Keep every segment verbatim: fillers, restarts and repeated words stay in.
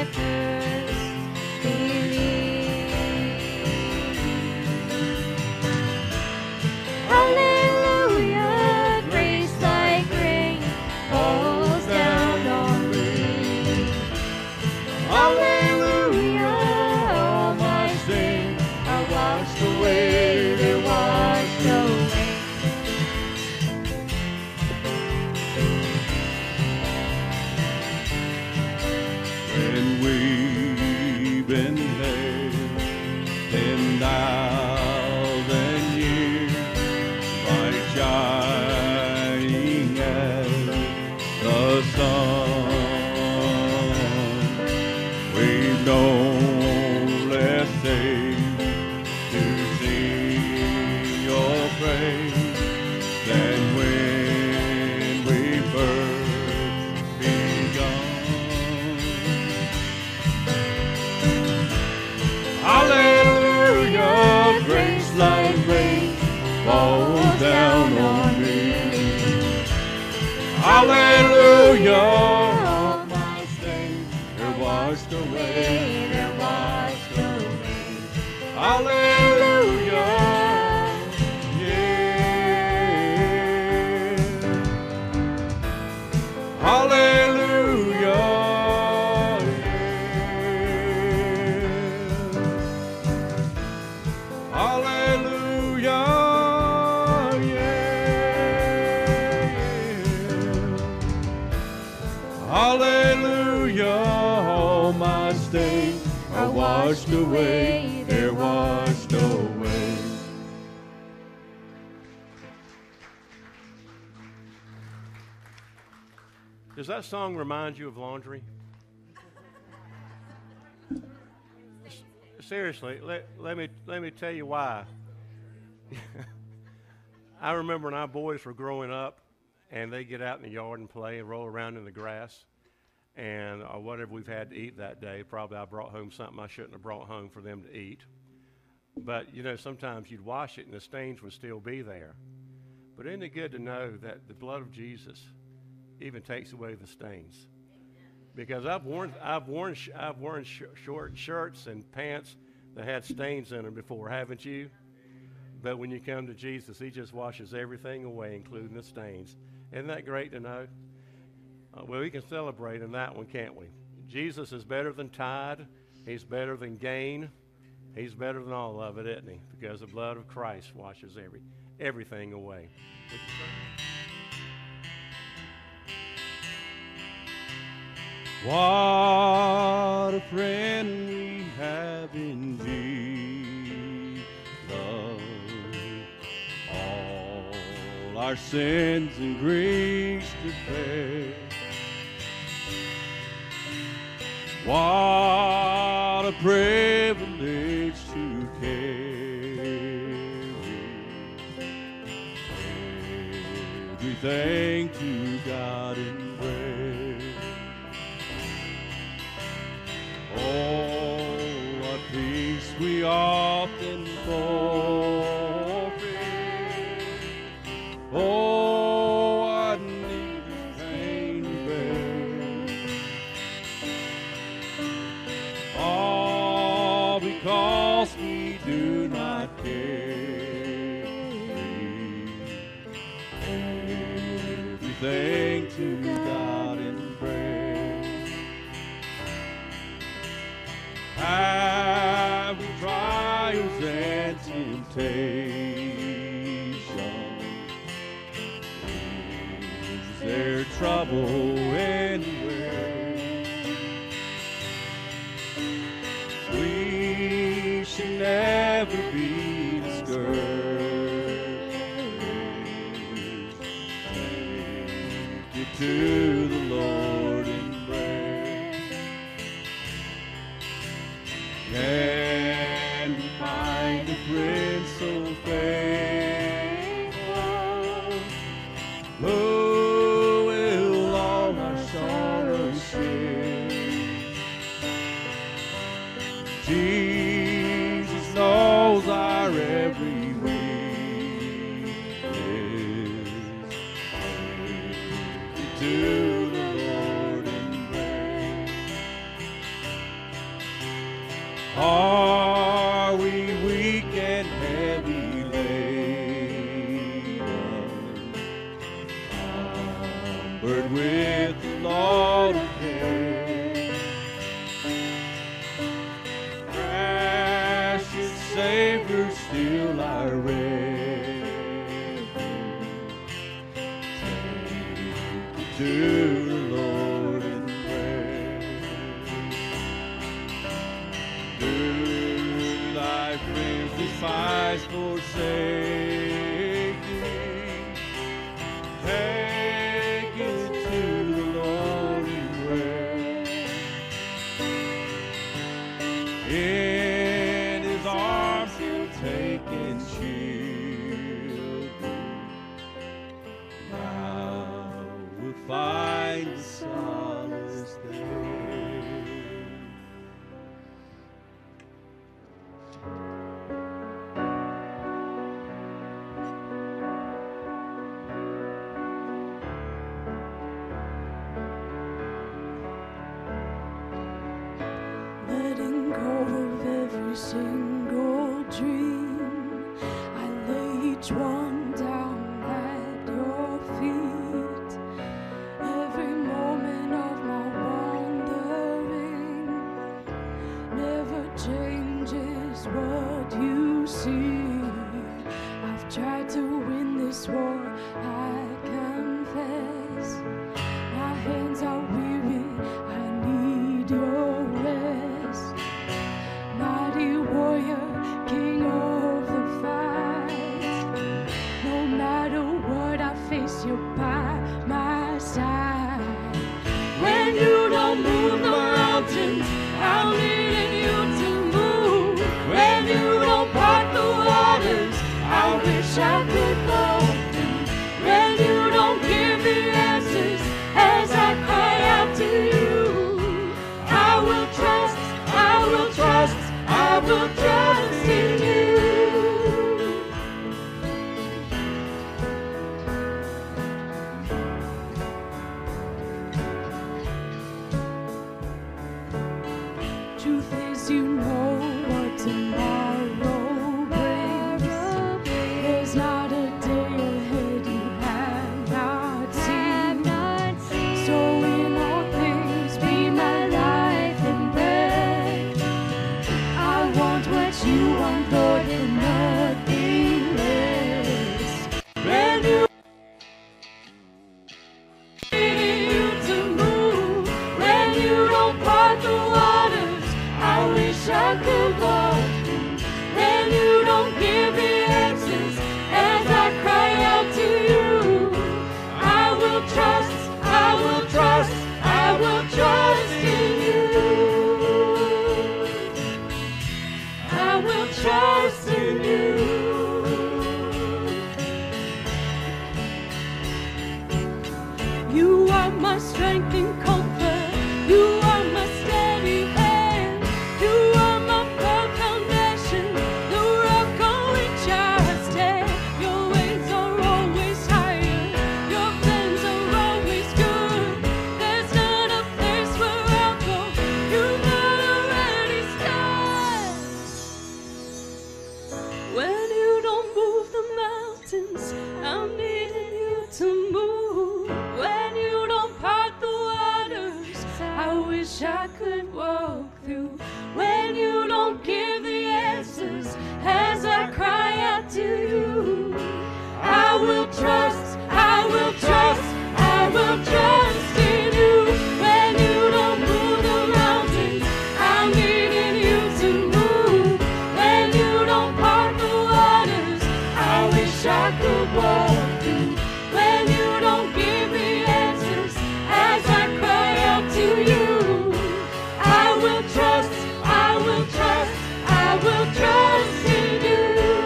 I first believed. Hallelujah, grace like rain falls down on me. Hallelujah, all my sin are washed away, they're washed away. When we've been held ten thousand years, like shining as the sun, we've no less saved to sing your praise than when we first begun. Hallelujah, grace like rain falls down on me. Hallelujah, all my sins are washed away, they're washed away. Hallelujah, yeah. Hallelujah, yeah. Hallelujah, yeah. Hallelujah, all my stains are washed away, they're washed away. Does that song remind you of laundry? Seriously, let, let me let me tell you why. I remember when our boys were growing up, and they get out in the yard and play and roll around in the grass, and or whatever we've had to eat that day. Probably I brought home something I shouldn't have brought home for them to eat. But you know, sometimes you'd wash it and the stains would still be there. But isn't it good to know that the blood of Jesus even takes away the stains? Because I've worn I've worn sh- I've worn sh- short shirts and pants that had stains in them before, haven't you? But when you come to Jesus, He just washes everything away, including the stains. Isn't that great to know? Uh, well, we can celebrate in that one, can't we? Jesus is better than tide. He's better than gain. He's better than all of it, isn't He? Because the blood of Christ washes every everything away. Would you say? What a friend we have in Jesus. All our sins and griefs to bear. What a privilege to carry everything to God in prayer. Oh, what peace we often forfeit. Oh, what needless pain to bear. All because we do not carry everything to God in prayer. Have we trials and temptations? Is there trouble anywhere? We should never be discouraged. Take it to the Lord in prayer. Can we find a friend so faithful, who will all our sorrows share? Jesus knows our every weakness. Take it to the Lord in prayer. Are we weak and heavy laden, cumbered with the load of care? Precious Savior, still I refuge. Take me to the Lord in prayer. Do thy friends despise, forsake thee? Take it to the Lord in prayer. In his arms he'll take and shield thee. Thou wilt find solace there. Letting go of every single dream, I lay each one down at your feet. Every moment of my wandering never changes what you see. I've tried to win this war, I confess. My hands are weary, I need your rest. Mighty warrior, king of the fight. No matter what I face, you're by my side. When you don't move the mountains, I'm needing you to move. When you don't part the waters, I wish I could go through. When you don't give the answers as I cry out to you, I will trust, I will trust, I will trust in you. Truth is, you know what tomorrow brings. There's not a day ahead you have not seen. So in all things, be my life and breath. I want what you want, Lord, and nothing less. When you need you to move, when you don't part the waters, I wish I could walk through. When you don't give the answers as I cry out to you, I will trust, I will trust, I will trust in you. I will trust in you. You are my strength and comfort. You are my steady hand. You are my firm foundation, the rock on which I stand. Your ways are always higher. Your plans are always good. There's not a place where I'll go. You've not already started. When you don't move the mountains, I'm needing you to move. When you don't part the waters, I wish I could walk through. When you don't give the answers as I cry out to you, I will trust, I will trust, I will trust in you. When you don't move the mountains, I'm needing you to move. When you don't part the waters, I wish I could walk through. When you don't give the answers as I cry out to you, I will trust, I will trust, I will trust in you.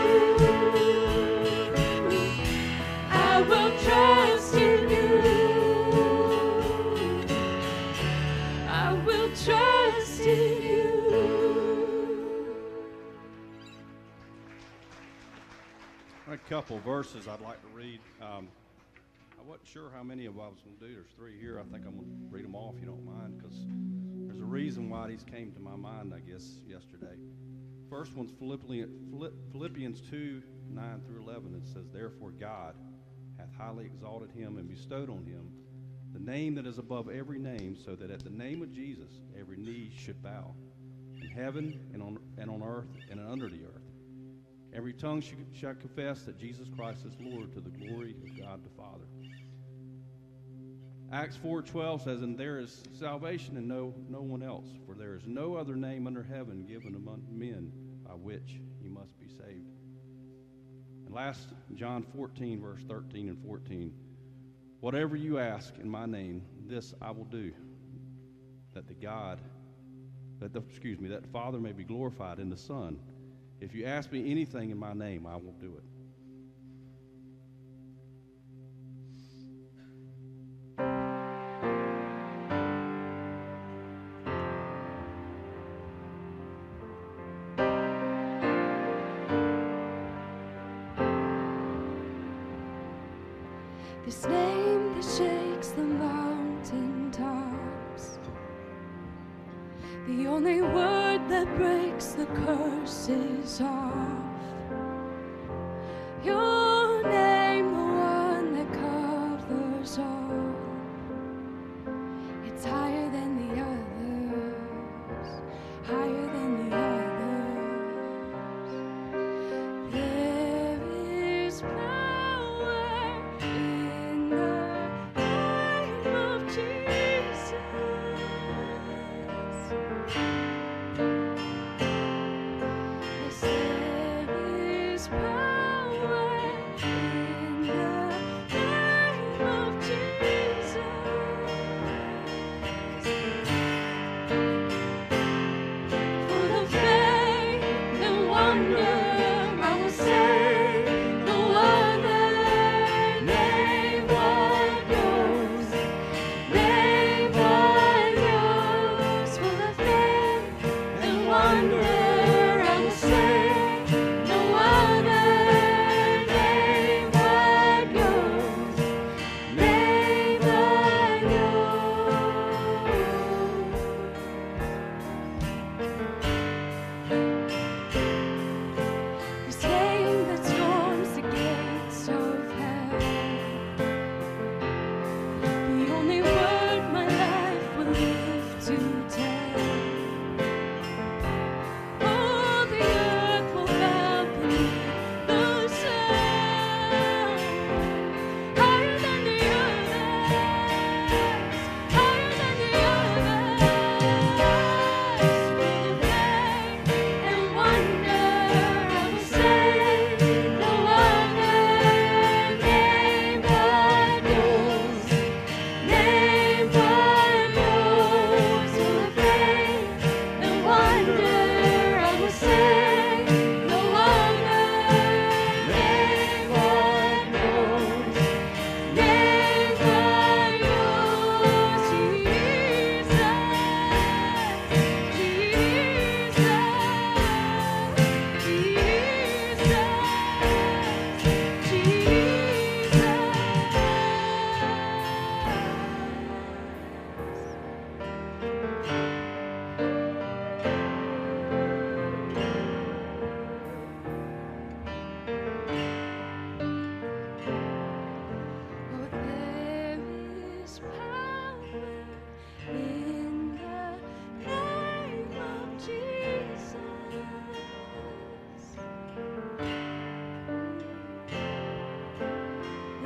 I will trust in you. I will trust in you. A couple verses I'd like to read. Um, I wasn't sure how many of I was going to do. There's three here. I think I'm going to read them all if you don't mind, because there's a reason reason why these came to my mind, I guess, yesterday. First one's Philippians, Philippians two, nine through eleven. It says, "Therefore God hath highly exalted him and bestowed on him the name that is above every name, so that at the name of Jesus every knee should bow, in heaven and on, and on earth and under the earth. Every tongue sh- shall confess that Jesus Christ is Lord, to the glory of God the Father." Acts four twelve says, "And there is salvation in no, no one else, for there is no other name under heaven given among men by which you must be saved." And last, John fourteen, verse thirteen and fourteen. "Whatever you ask in my name, this I will do, that the God, that the, excuse me, that the Father may be glorified in the Son. If you ask me anything in my name, I will do it." This name that shakes the mountain tops, the only word that breaks the curses off. Your name, the one that covers all. It's higher than the others, higher than the others. There is power in the name of Jesus. Yes, there is power in the name of Jesus. Full of faith and wonder, I will say no other name but yours, name but yours. Full of faith and wonder, I will say no other name but yours, name but yours. This name that storms the gates of hell, the only word my life will live to tell. All the earth will bow beneath the sound. Higher than the others, higher than the others. Full of faith and wonder, I will say no other name but yours, name but yours. Full of faith and wonder, I will say no other name but yours, name but yours. Jesus, Oh, there is power in the name of Jesus.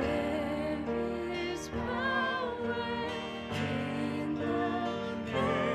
There is power in the name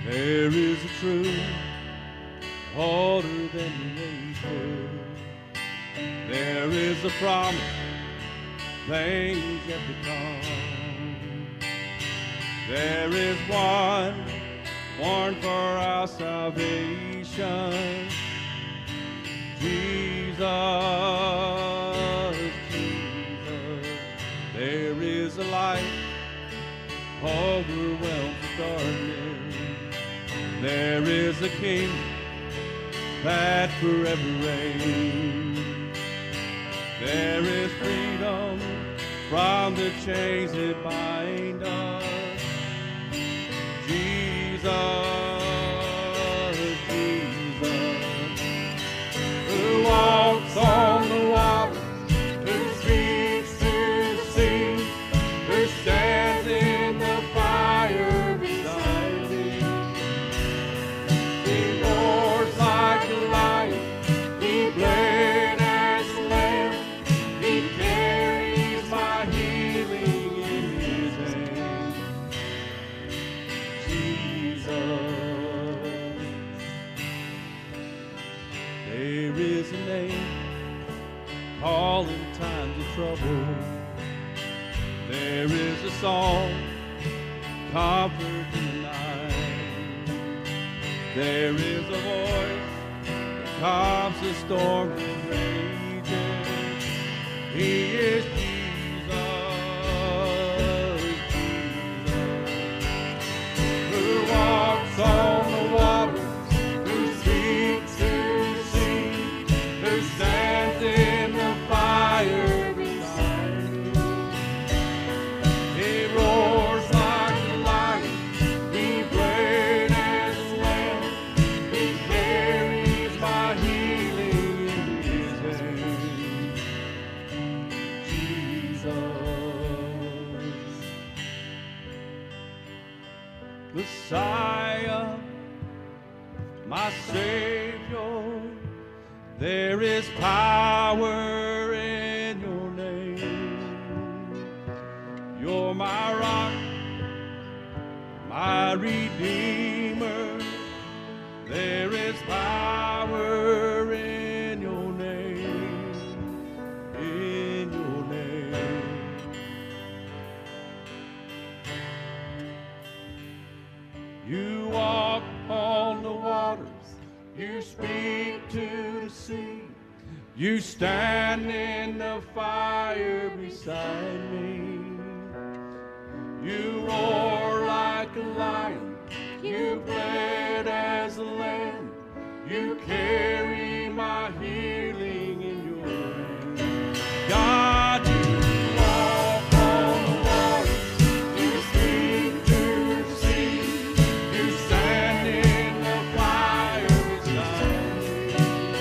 There is a truth older than the ages. There is a promise, things yet to come. There is one born for our salvation, Jesus, Jesus. There is a light overwhelms darkness. There is a King that forever reigns. There is freedom from the chains that bind us. Jesus, Jesus, who walks on the water, who speaks to the sea, who stands in the fire beside me. He roars like a lion, he bled as a lamb, he carries my healing in his hand. There is a name called in times of trouble. There is a song, comfort in the night. There is a voice that calms the storm and rages. He is Jesus, Jesus, who walks on the water, who speaks to the sea, who stands in the fire beside me. He roars like a lion, he bled as a lamb, he carries my healing in his hand. Jesus, Messiah, my Savior, there is power in your name. You're my rock, my Redeemer. There is power in your name, in your name. You walk on the waters, you speak to the sea, you stand in the fire beside me. You roar like a lion, you bled as a lamb, you carry my healing in your hand. God, you walk on the water, you speak to the sea, you stand in the fire beside me.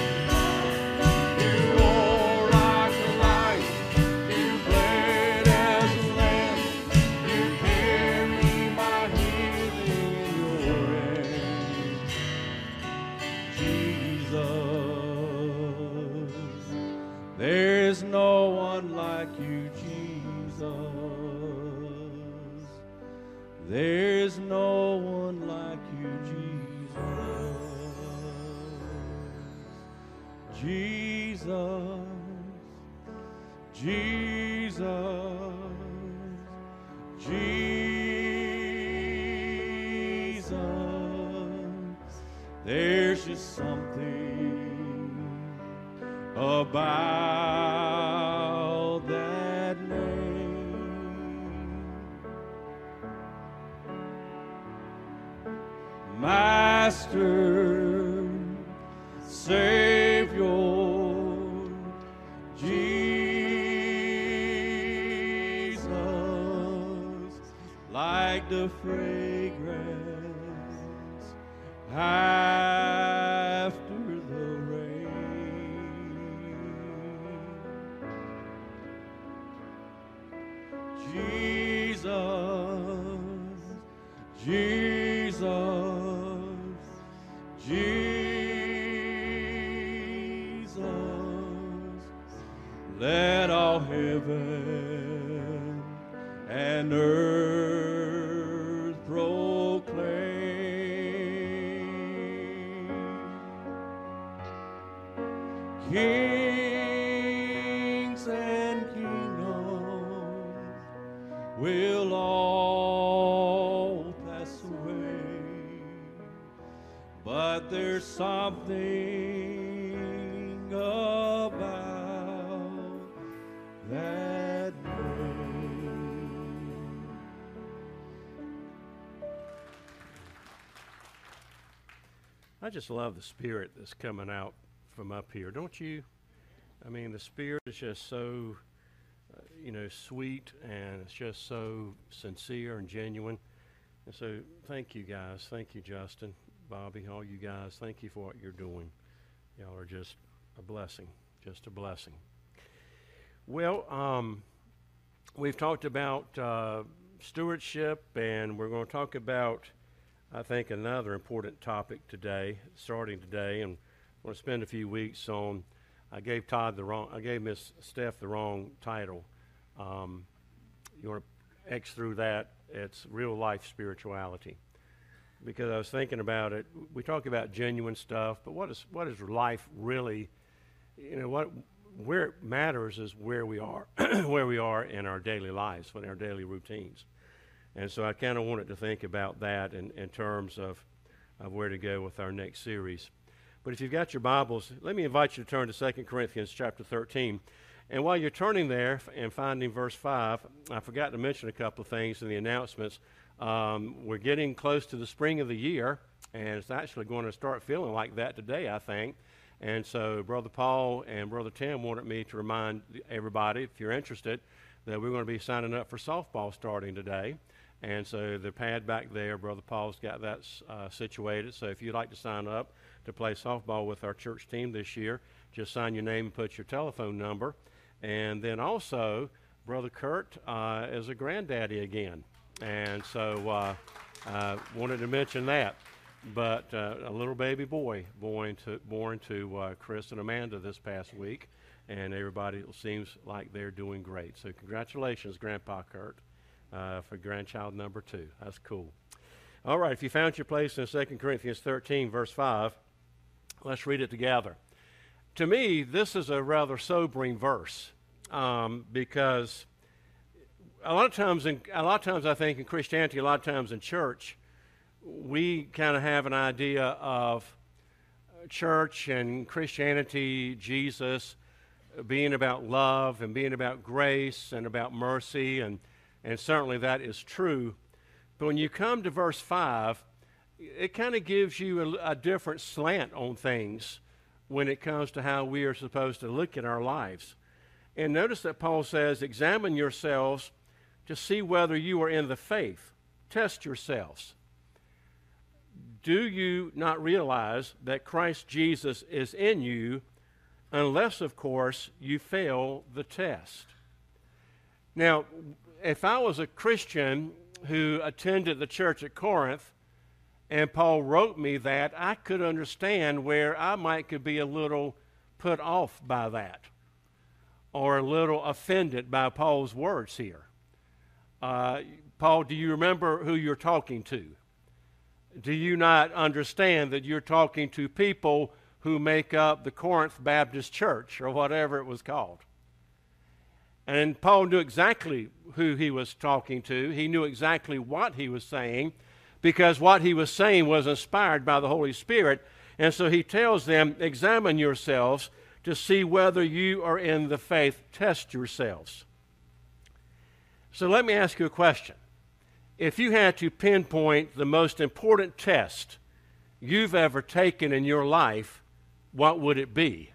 You roar like a lion, you bled as a lamb, you carry my healing in your hand. Jesus, there's no one like you, Jesus. There's no one like you, Jesus. Jesus, Jesus, Jesus. There's just something about that name. Master, Savior, Jesus, like the fragrance after the rain. Jesus, Jesus, Jesus, let all heaven and earth proclaim Kings and kingdoms will all pass away, but there's something about that name. I just love the spirit that's coming out from up here, don't you? I mean, the spirit is just so, uh, you know, sweet, and it's just so sincere and genuine. And so thank you guys. Thank you, Justin, Bobby, all you guys. Thank you for what you're doing. Y'all are just a blessing, just a blessing. Well, um, we've talked about uh, stewardship, and we're going to talk about, I think, another important topic today, starting today, and I want to spend a few weeks on, I gave Todd the wrong, I gave Miss Steph the wrong title. Um, you want to X through that, it's real life spirituality. Because I was thinking about it, we talk about genuine stuff, but what is what is life really, you know, what where it matters is where we are, where we are in our daily lives, in our daily routines. And so I kind of wanted to think about that in, in terms of, of where to go with our next series. But if you've got your Bibles, let me invite you to turn to Second Corinthians chapter thirteen. And while you're turning there and finding verse five, I forgot to mention a couple of things in the announcements. Um, we're getting close to the spring of the year, and it's actually going to start feeling like that today, I think. And so Brother Paul and Brother Tim wanted me to remind everybody, if you're interested, that we're going to be signing up for softball starting today. And so the pad back there, Brother Paul's got that uh, situated. So if you'd like to sign up to play softball with our church team this year, just sign your name and put your telephone number. And then also, Brother Kurt uh, is a granddaddy again. And so uh, uh, wanted to mention that. But uh, a little baby boy born to, born to uh, Chris and Amanda this past week. And everybody seems like they're doing great. So congratulations, Grandpa Kurt, uh, for grandchild number two. That's cool. All right, if you found your place in Second Corinthians thirteen, verse five, let's read it together. To me, this is a rather sobering verse um, because a lot of times, in, a lot of times I think in Christianity, a lot of times in church, we kind of have an idea of church and Christianity, Jesus, being about love and being about grace and about mercy, and, and certainly that is true. But when you come to verse five, it kind of gives you a, a different slant on things when it comes to how we are supposed to look at our lives. And notice that Paul says, examine yourselves to see whether you are in the faith. Test yourselves. Do you not realize that Christ Jesus is in you, unless, of course, you fail the test? Now, if I was a Christian who attended the church at Corinth, and Paul wrote me that, I could understand where I might could be a little put off by that, or a little offended by Paul's words here. Uh, Paul, do you remember who you're talking to? Do you not understand that you're talking to people who make up the Corinth Baptist Church, or whatever it was called? And Paul knew exactly who he was talking to. He knew exactly what he was saying, because what he was saying was inspired by the Holy Spirit. And so he tells them, examine yourselves to see whether you are in the faith. Test yourselves. So let me ask you a question. If you had to pinpoint the most important test you've ever taken in your life, what would it be?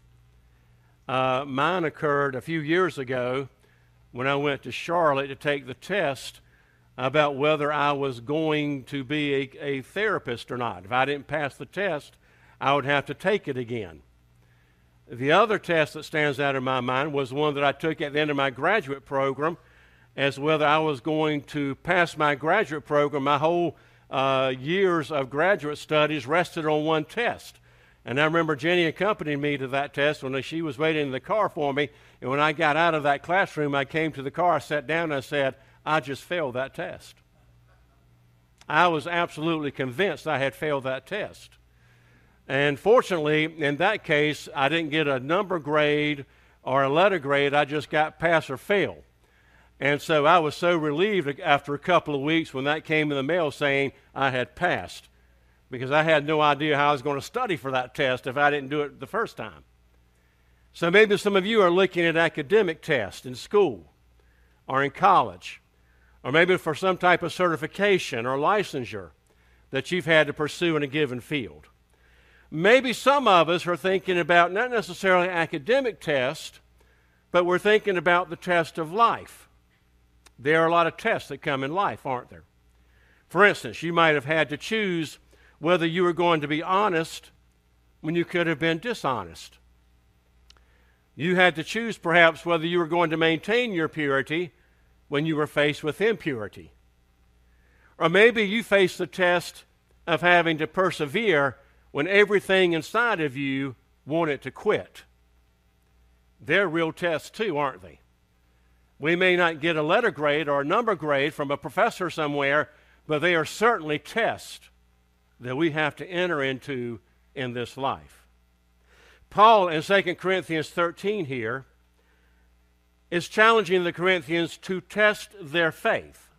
Uh, mine occurred a few years ago when I went to Charlotte to take the test about whether I was going to be a, a therapist or not. If I didn't pass the test, I would have to take it again. The other test that stands out in my mind was one that I took at the end of my graduate program, as whether I was going to pass my graduate program. My whole uh, years of graduate studies rested on one test. And I remember Jenny accompanied me to that test when she was waiting in the car for me. And when I got out of that classroom, I came to the car, I sat down, and I said, I just failed that test. I was absolutely convinced I had failed that test. And fortunately, in that case, I didn't get a number grade or a letter grade. I just got pass or fail. And so I was so relieved after a couple of weeks when that came in the mail saying I had passed, because I had no idea how I was going to study for that test if I didn't do it the first time. So maybe some of you are looking at academic tests in school or in college, or maybe for some type of certification or licensure that you've had to pursue in a given field. Maybe some of us are thinking about not necessarily academic tests, but we're thinking about the test of life. There are a lot of tests that come in life, aren't there? For instance, you might have had to choose whether you were going to be honest when you could have been dishonest. You had to choose perhaps whether you were going to maintain your purity when you were faced with impurity. Or maybe you faced the test of having to persevere when everything inside of you wanted to quit. They're real tests too, aren't they? We may not get a letter grade or a number grade from a professor somewhere, but they are certainly tests that we have to enter into in this life. Paul in Second Corinthians thirteen here is challenging the Corinthians to test their faith.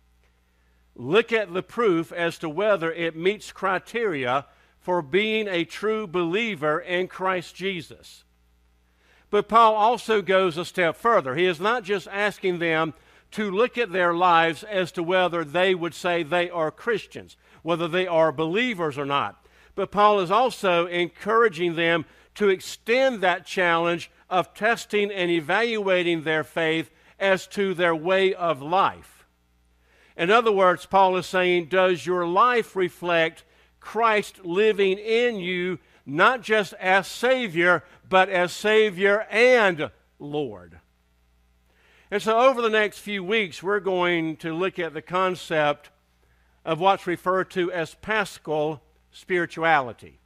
Look at the proof as to whether it meets criteria for being a true believer in Christ Jesus. But Paul also goes a step further. He is not just asking them to look at their lives as to whether they would say they are Christians, whether they are believers or not. But Paul is also encouraging them to extend that challenge of testing and evaluating their faith as to their way of life. In other words, Paul is saying, does your life reflect Christ living in you, not just as Savior, but as Savior and Lord? And so over the next few weeks, we're going to look at the concept of what's referred to as paschal spirituality.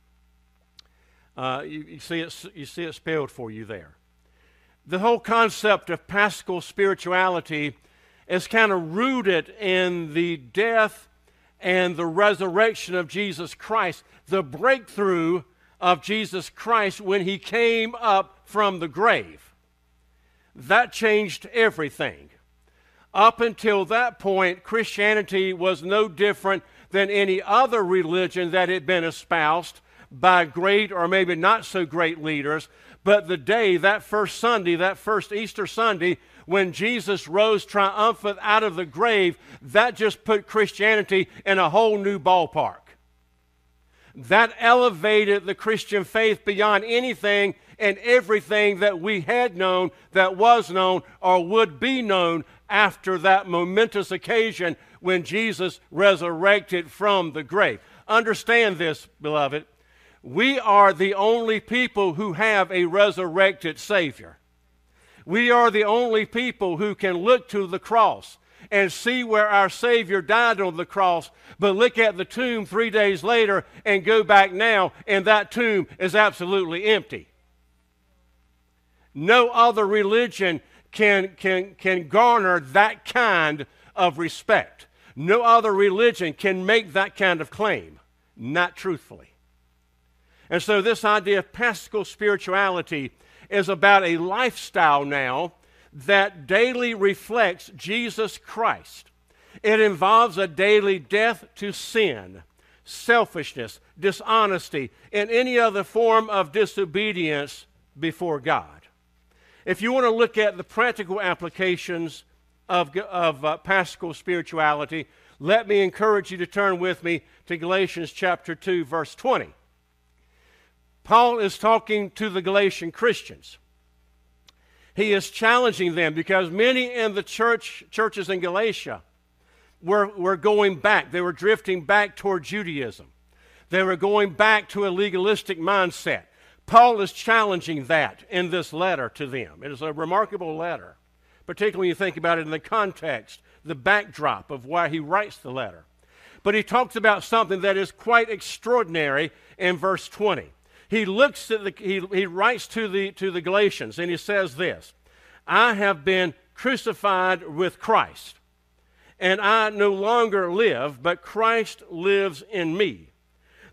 Uh, you, you, see it, you see it spelled for you there. The whole concept of paschal spirituality is kind of rooted in the death and the resurrection of Jesus Christ, the breakthrough of Jesus Christ when he came up from the grave. That changed everything. Up until that point, Christianity was no different than any other religion that had been espoused by great or maybe not so great leaders. But the day, that first Sunday, that first Easter Sunday, when Jesus rose triumphant out of the grave, that just put Christianity in a whole new ballpark. That elevated the Christian faith beyond anything and everything that we had known, that was known, or would be known after that momentous occasion when Jesus resurrected from the grave. Understand this, beloved. We are the only people who have a resurrected Savior. We are the only people who can look to the cross and see where our Savior died on the cross, but look at the tomb three days later and go back now, and that tomb is absolutely empty. No other religion can, can, can garner that kind of respect. No other religion can make that kind of claim, not truthfully. And so this idea of paschal spirituality is about a lifestyle now that daily reflects Jesus Christ. It involves a daily death to sin, selfishness, dishonesty, and any other form of disobedience before God. If you want to look at the practical applications of, of uh, paschal spirituality, let me encourage you to turn with me to Galatians chapter two, verse twenty. Paul is talking to the Galatian Christians. He is challenging them because many in the church churches in Galatia were, were going back. They were drifting back toward Judaism. They were going back to a legalistic mindset. Paul is challenging that in this letter to them. It is a remarkable letter, particularly when you think about it in the context, the backdrop of why he writes the letter. But he talks about something that is quite extraordinary in verse twenty. He looks at the, he, he writes to the, to the Galatians, and he says this: I have been crucified with Christ, and I no longer live, but Christ lives in me.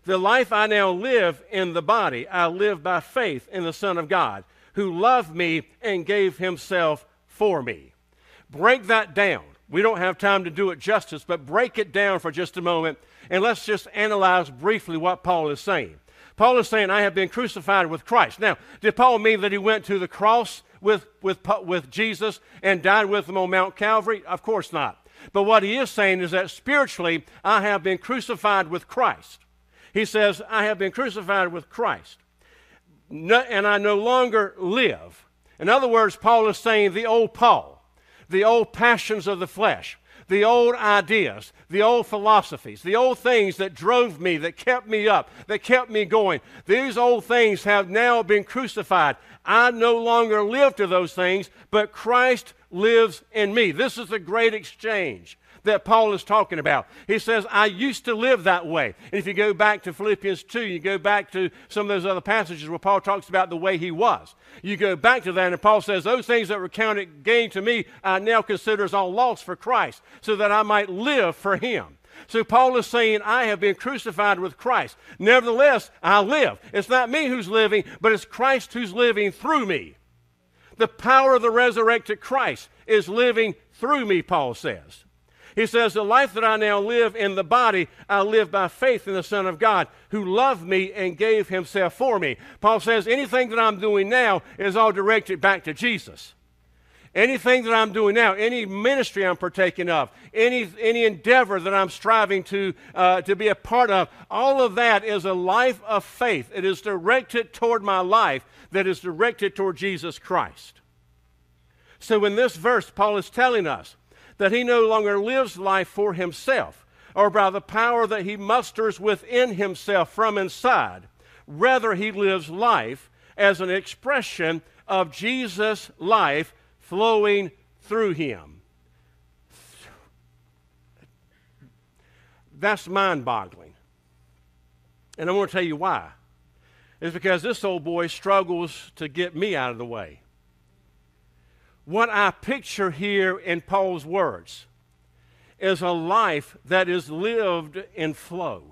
The life I now live in the body, I live by faith in the Son of God, who loved me and gave himself for me. Break that down. We don't have time to do it justice, but break it down for just a moment, and let's just analyze briefly what Paul is saying. Paul is saying, I have been crucified with Christ. Now, did Paul mean that he went to the cross with, with, with Jesus and died with him on Mount Calvary? Of course not. But what he is saying is that spiritually, I have been crucified with Christ. He says, I have been crucified with Christ, no, and I no longer live. In other words, Paul is saying the old Paul, the old passions of the flesh, the old ideas, the old philosophies, the old things that drove me, that kept me up, that kept me going, these old things have now been crucified. I no longer live to those things, but Christ lives in me. This is the great exchange that Paul is talking about. He says, I used to live that way. And if you go back to Philippians two, you go back to some of those other passages where Paul talks about the way he was. You go back to that, and Paul says, those things that were counted gain to me, I now consider as all loss for Christ, so that I might live for him. So Paul is saying, I have been crucified with Christ. Nevertheless, I live. It's not me who's living, but it's Christ who's living through me. The power of the resurrected Christ is living through me, Paul says. He says, the life that I now live in the body, I live by faith in the Son of God, who loved me and gave himself for me. Paul says, anything that I'm doing now is all directed back to Jesus. Anything that I'm doing now, any ministry I'm partaking of, any, any endeavor that I'm striving to, uh, to be a part of, all of that is a life of faith. It is directed toward my life that is directed toward Jesus Christ. So in this verse, Paul is telling us that he no longer lives life for himself or by the power that he musters within himself from inside. Rather, he lives life as an expression of Jesus' life flowing through him. That's mind-boggling. And I'm going to tell you why. It's because this old boy struggles to get me out of the way. What I picture here in Paul's words is a life that is lived in flow,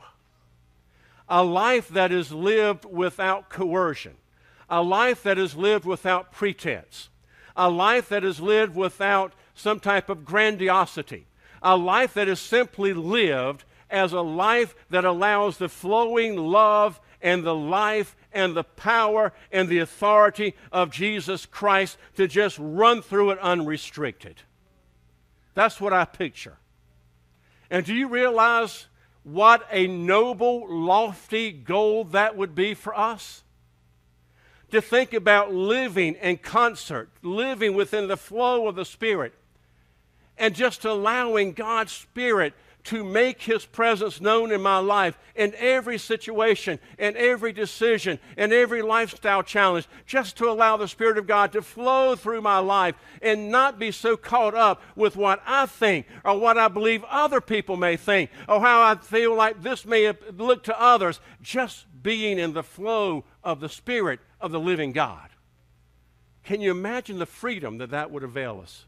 a life that is lived without coercion, a life that is lived without pretense, a life that is lived without some type of grandiosity, a life that is simply lived as a life that allows the flowing love and the life and the power and the authority of Jesus Christ to just run through it unrestricted. That's what I picture. And do you realize what a noble, lofty goal that would be for us? To think about living in concert, living within the flow of the Spirit, and just allowing God's Spirit to make his presence known in my life in every situation, in every decision, in every lifestyle challenge, just to allow the Spirit of God to flow through my life and not be so caught up with what I think or what I believe other people may think or how I feel like this may look to others, just being in the flow of the Spirit of the living God. Can you imagine the freedom that that would avail us?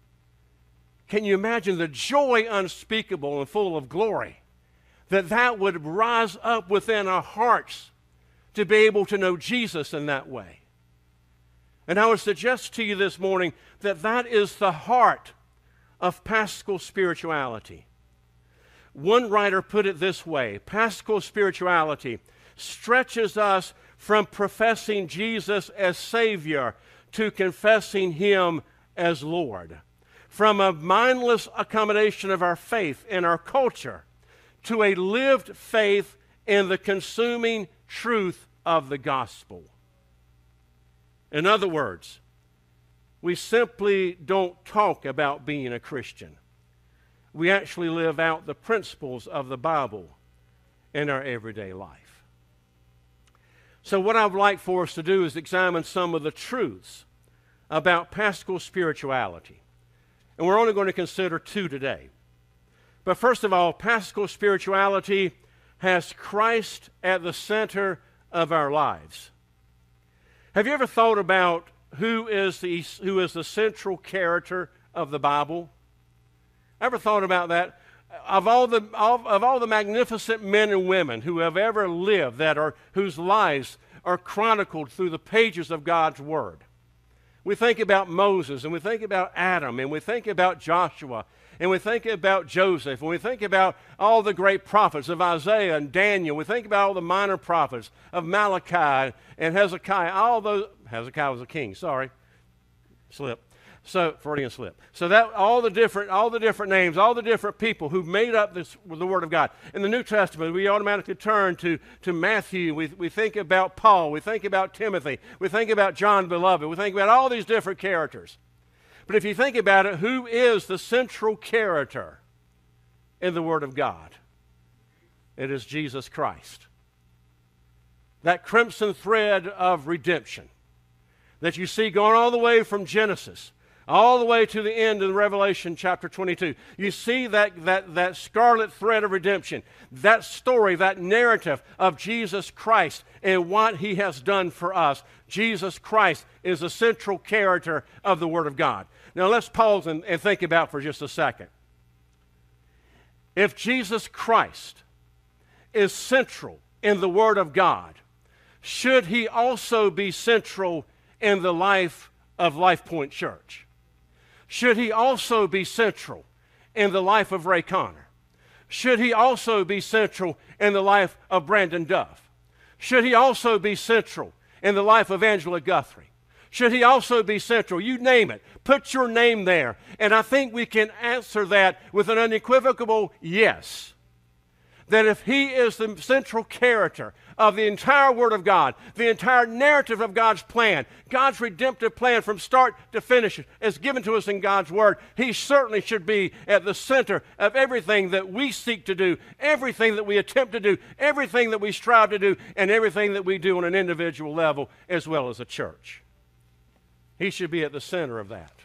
Can you imagine the joy unspeakable and full of glory that that would rise up within our hearts to be able to know Jesus in that way? And I would suggest to you this morning that that is the heart of Paschal spirituality. One writer put it this way: Paschal spirituality stretches us from professing Jesus as Savior to confessing him as Lord. From a mindless accommodation of our faith in our culture to a lived faith in the consuming truth of the gospel. In other words, we simply don't talk about being a Christian. We actually live out the principles of the Bible in our everyday life. So what I would like for us to do is examine some of the truths about Paschal spirituality. And we're only going to consider two today. But first of all, Paschal spirituality has Christ at the center of our lives. Have you ever thought about who is the, who is the central character of the Bible? Ever thought about that? of all the of, of all the magnificent men and women who have ever lived, that are whose lives are chronicled through the pages of God's Word. We think about Moses, and we think about Adam, and we think about Joshua, and we think about Joseph, and we think about all the great prophets of Isaiah and Daniel. We think about all the minor prophets of Malachi and Hezekiah. All those Hezekiah was a king. Sorry, slip. So Freudian slip. So that all the different, all the different names, all the different people who made up this the Word of God. In the New Testament, we automatically turn to, to Matthew. We we think about Paul. We think about Timothy. We think about John Beloved. We think about all these different characters. But if you think about it, who is the central character in the Word of God? It is Jesus Christ. That crimson thread of redemption that you see going all the way from Genesis all the way to the end of Revelation chapter twenty-two. You see that, that, that scarlet thread of redemption, that story, that narrative of Jesus Christ and what He has done for us. Jesus Christ is the central character of the Word of God. Now let's pause and, and think about for just a second. If Jesus Christ is central in the Word of God, should He also be central in the life of Life Point Church? Should He also be central in the life of Ray Connor? Should He also be central in the life of Brandon Duff? Should He also be central in the life of Angela Guthrie? Should He also be central? You name it. Put your name there. And I think we can answer that with an unequivocal yes. That if He is the central character of the entire Word of God, the entire narrative of God's plan, God's redemptive plan from start to finish is given to us in God's Word, He certainly should be at the center of everything that we seek to do, everything that we attempt to do, everything that we strive to do, and everything that we do on an individual level as well as a church. He should be at the center of that.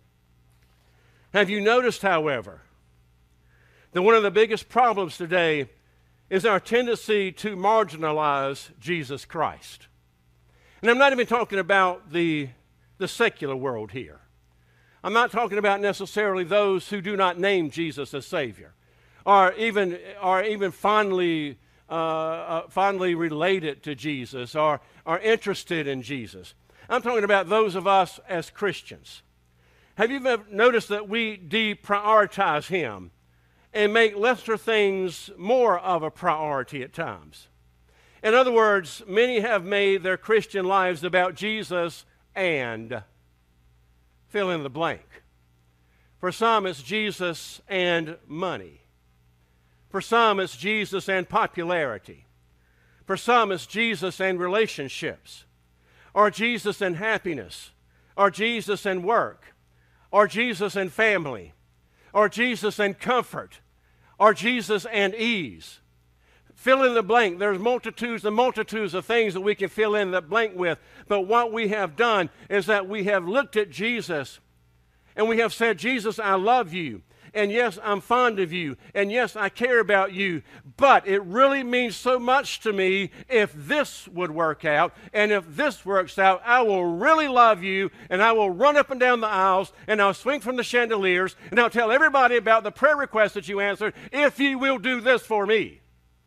Have you noticed, however, that one of the biggest problems today is our tendency to marginalize Jesus Christ? And I'm not even talking about the, the secular world here. I'm not talking about necessarily those who do not name Jesus as Savior, or even, or even fondly, uh, uh, fondly related to Jesus, or are interested in Jesus. I'm talking about those of us as Christians. Have you ever noticed that we deprioritize Him and make lesser things more of a priority at times? In other words, many have made their Christian lives about Jesus and fill in the blank. For some, it's Jesus and money. For some, it's Jesus and popularity. For some, it's Jesus and relationships, or Jesus and happiness, or Jesus and work, or Jesus and family, or Jesus and comfort, or Jesus and ease. Fill in the blank. There's multitudes and multitudes of things that we can fill in the blank with. But what we have done is that we have looked at Jesus and we have said, Jesus, I love you. And yes, I'm fond of you. And yes, I care about you. But it really means so much to me if this would work out. And if this works out, I will really love you. And I will run up and down the aisles. And I'll swing from the chandeliers. And I'll tell everybody about the prayer request that you answered if you will do this for me.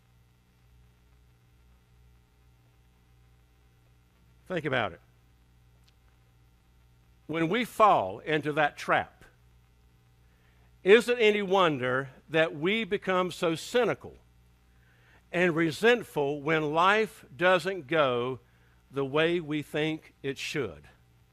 Think about it. When we fall into that trap, is it any wonder that we become so cynical and resentful when life doesn't go the way we think it should?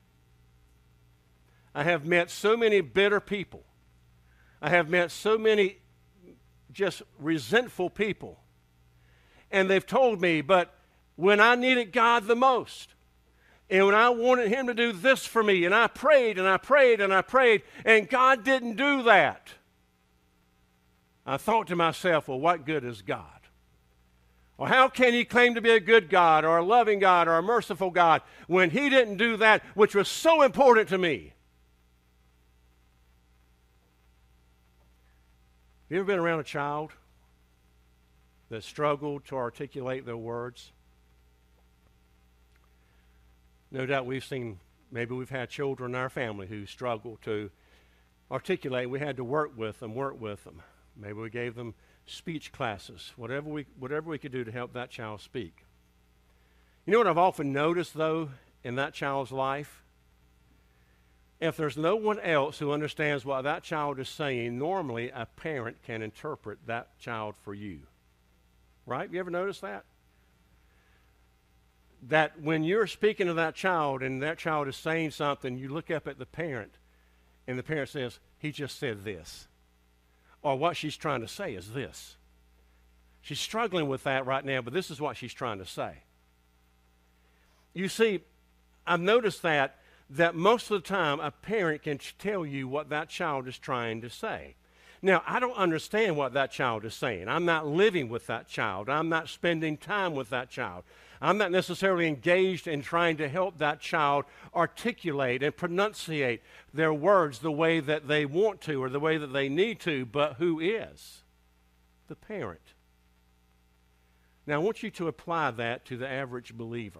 I have met so many bitter people. I have met so many just resentful people. And they've told me, but when I needed God the most, and when I wanted Him to do this for me, and I prayed and I prayed and I prayed, and God didn't do that, I thought to myself, well, what good is God? Or how can He claim to be a good God or a loving God or a merciful God when He didn't do that which was so important to me? Have you ever been around a child that struggled to articulate their words? No doubt we've seen, maybe we've had children in our family who struggle to articulate. We had to work with them, work with them. Maybe we gave them speech classes, whatever we, whatever we could do to help that child speak. You know what I've often noticed, though, in that child's life? If there's no one else who understands what that child is saying, normally a parent can interpret that child for you. Right? You ever notice that? That when you're speaking to that child and that child is saying something, you look up at the parent and the parent says, he just said this. Or what she's trying to say is this. She's struggling with that right now, but this is what she's trying to say. You see, I've noticed that, that most of the time a parent can tell you what that child is trying to say. Now, I don't understand what that child is saying. I'm not living with that child. I'm not spending time with that child. I'm not necessarily engaged in trying to help that child articulate and pronunciate their words the way that they want to or the way that they need to, but who is? The parent. Now, I want you to apply that to the average believer.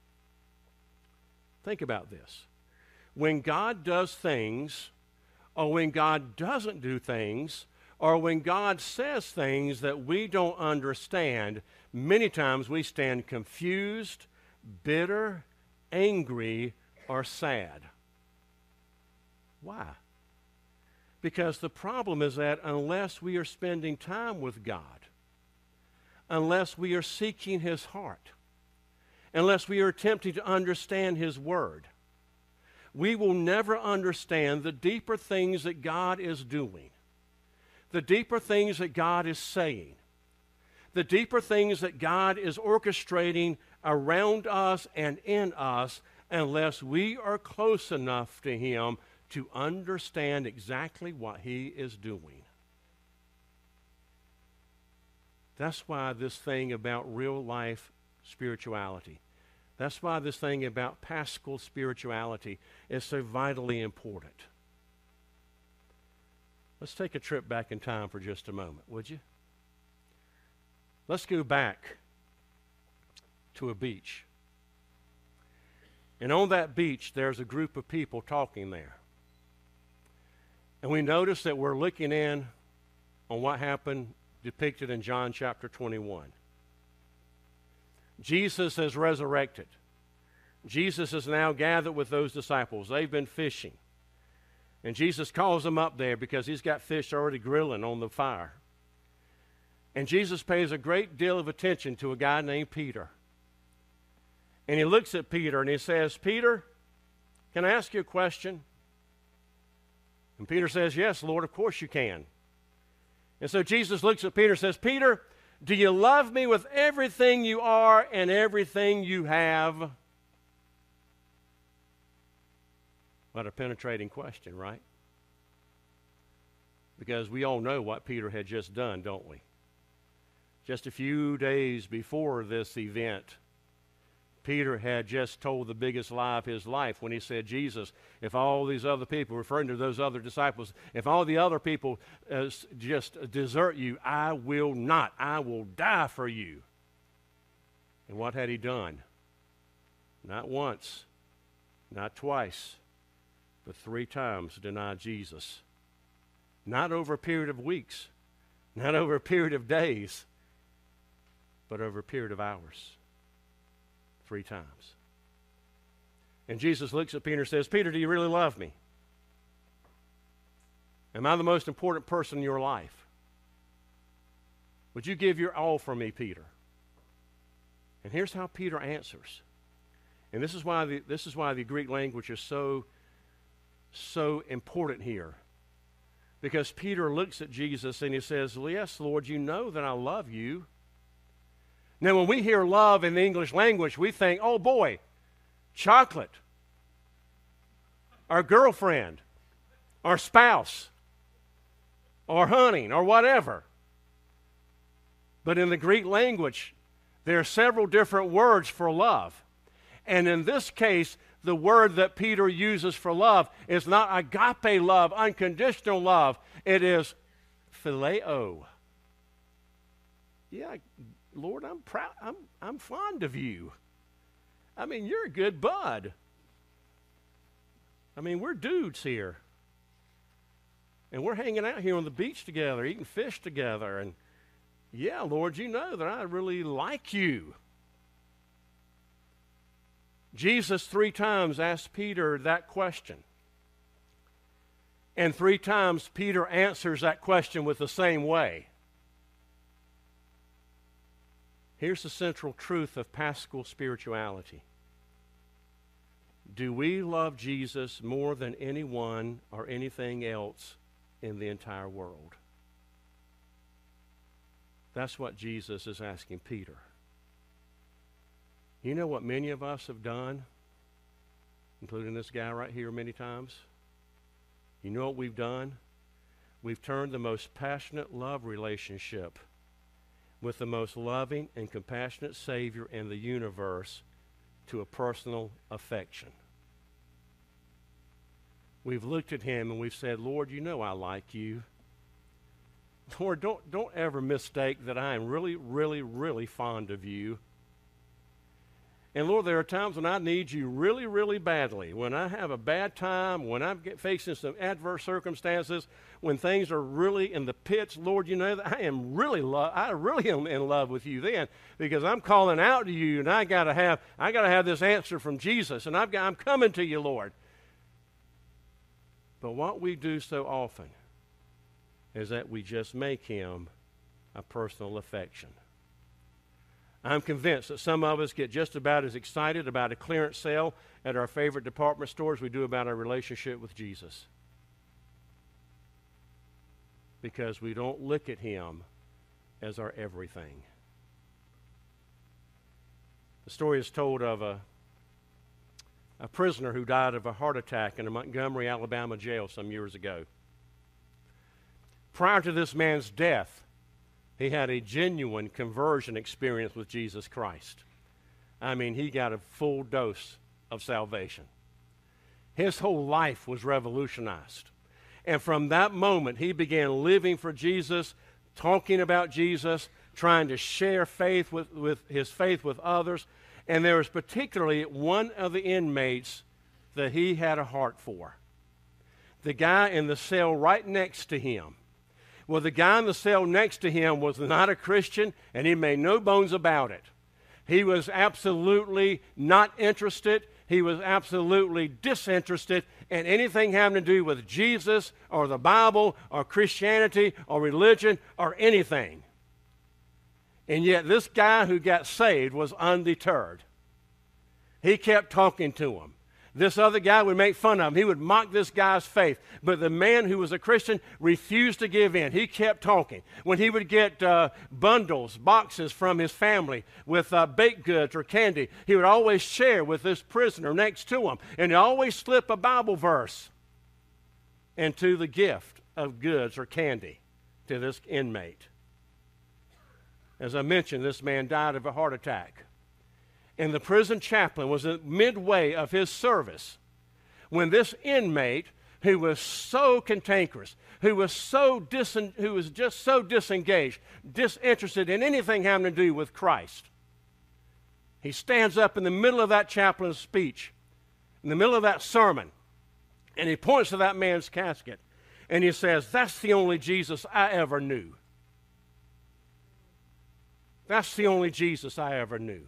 Think about this. When God does things, or when God doesn't do things, or when God says things that we don't understand, many times we stand confused, bitter, angry, or sad. Why? Because the problem is that unless we are spending time with God, unless we are seeking His heart, unless we are attempting to understand His Word, we will never understand the deeper things that God is doing, the deeper things that God is saying, the deeper things that God is orchestrating around us and in us, unless we are close enough to Him to understand exactly what He is doing. That's why this thing about real life spirituality, that's why this thing about Paschal spirituality is so vitally important. Let's take a trip back in time for just a moment, would you? Let's go back to a beach. And on that beach, there's a group of people talking there. And we notice that we're looking in on what happened depicted in John chapter twenty-one. Jesus has resurrected. Jesus is now gathered with those disciples. They've been fishing. And Jesus calls them up there because He's got fish already grilling on the fire. And Jesus pays a great deal of attention to a guy named Peter. And He looks at Peter and He says, Peter, can I ask you a question? And Peter says, yes, Lord, of course you can. And so Jesus looks at Peter and says, Peter, do you love me with everything you are and everything you have? What a penetrating question, right? Because we all know what Peter had just done, don't we? Just a few days before this event, Peter had just told the biggest lie of his life when he said, Jesus, if all these other people, referring to those other disciples, if all the other people uh, just desert you, I will not. I will die for you. And what had he done? Not once, not twice, but three times denied Jesus. Not over a period of weeks, not over a period of days, but over a period of hours. Three times. And Jesus looks at Peter and says, Peter, do you really love me? Am I the most important person in your life? Would you give your all for me, Peter? And here's how Peter answers. And this is why the, this is why the Greek language is so, so important here. Because Peter looks at Jesus and he says, yes, Lord, you know that I love you. Now, when we hear love in the English language, we think, oh boy, chocolate, our girlfriend, our spouse, or hunting, or whatever. But in the Greek language, there are several different words for love. And in this case, the word that Peter uses for love is not agape love, unconditional love. It is phileo. Yeah, Lord, I'm proud. I'm, I'm fond of you. I mean, you're a good bud. I mean, we're dudes here. And we're hanging out here on the beach together, eating fish together. And yeah, Lord, you know that I really like you. Jesus three times asked Peter that question. And three times Peter answers that question with the same way. Here's the central truth of Paschal spirituality. Do we love Jesus more than anyone or anything else in the entire world? That's what Jesus is asking Peter. You know what many of us have done, including this guy right here many times? You know what we've done? We've turned the most passionate love relationship with the most loving and compassionate Savior in the universe to a personal affection. We've looked at him and we've said, Lord, you know I like you. Lord, don't, don't ever mistake that I am really, really, really fond of you. And Lord, there are times when I need you really, really badly. When I have a bad time, when I'm get, facing some adverse circumstances, when things are really in the pits, Lord, you know that I am really love. I really am in love with you then, because I'm calling out to you, and I gotta have, I gotta have this answer from Jesus, and I've got, I'm coming to you, Lord. But what we do so often is that we just make him a personal affection. I'm convinced that some of us get just about as excited about a clearance sale at our favorite department store as we do about our relationship with Jesus. Because we don't look at him as our everything. The story is told of a, a prisoner who died of a heart attack in a Montgomery, Alabama jail some years ago. Prior to this man's death, he had a genuine conversion experience with Jesus Christ. I mean, he got a full dose of salvation. His whole life was revolutionized. And from that moment, he began living for Jesus, talking about Jesus, trying to share faith with, with his faith with others. And there was particularly one of the inmates that he had a heart for. The guy in the cell right next to him. Well, the guy in the cell next to him was not a Christian, and he made no bones about it. He was absolutely not interested. He was absolutely disinterested in anything having to do with Jesus or the Bible or Christianity or religion or anything. And yet this guy who got saved was undeterred. He kept talking to him. This other guy would make fun of him. He would mock this guy's faith. But the man who was a Christian refused to give in. He kept talking. When he would get uh, bundles, boxes from his family with uh, baked goods or candy, he would always share with this prisoner next to him. And he'd always slip a Bible verse into the gift of goods or candy to this inmate. As I mentioned, this man died of a heart attack. And the prison chaplain was midway of his service when this inmate, who was so cantankerous, who was so dis- who was just so disengaged, disinterested in anything having to do with Christ, he stands up in the middle of that chaplain's speech, in the middle of that sermon, and he points to that man's casket, and he says, "That's the only Jesus I ever knew. That's the only Jesus I ever knew."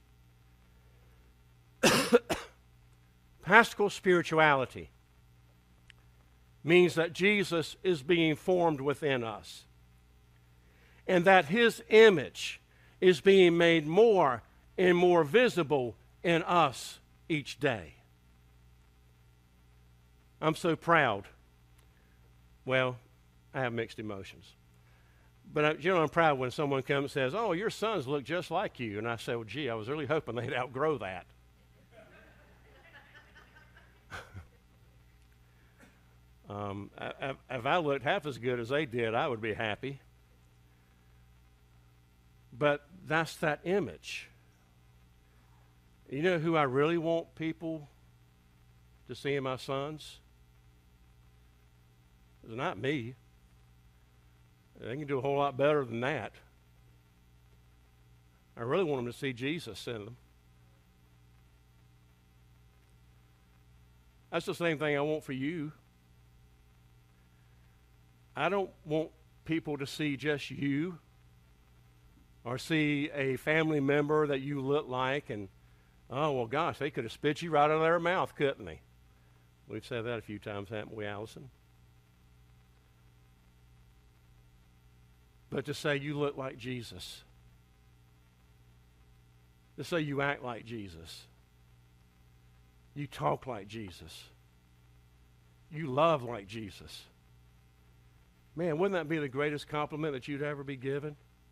Paschal spirituality means that Jesus is being formed within us and that his image is being made more and more visible in us each day. I'm so proud. Well, I have mixed emotions. But I, you know, I'm proud when someone comes and says, "Oh, your sons look just like you." And I say, "Well, gee, I was really hoping they'd outgrow that." Um, I, I, if I looked half as good as they did, I would be happy. But that's that image. You know who I really want people to see in my sons? It's not me. They can do a whole lot better than that. I really want them to see Jesus in them. That's the same thing I want for you. I don't want people to see just you or see a family member that you look like and, oh, well, gosh, they could have spit you right out of their mouth, couldn't they? We've said that a few times, haven't we, Allison? But to say you look like Jesus. To say you act like Jesus. You talk like Jesus. You love like Jesus. Man, wouldn't that be the greatest compliment that you'd ever be given?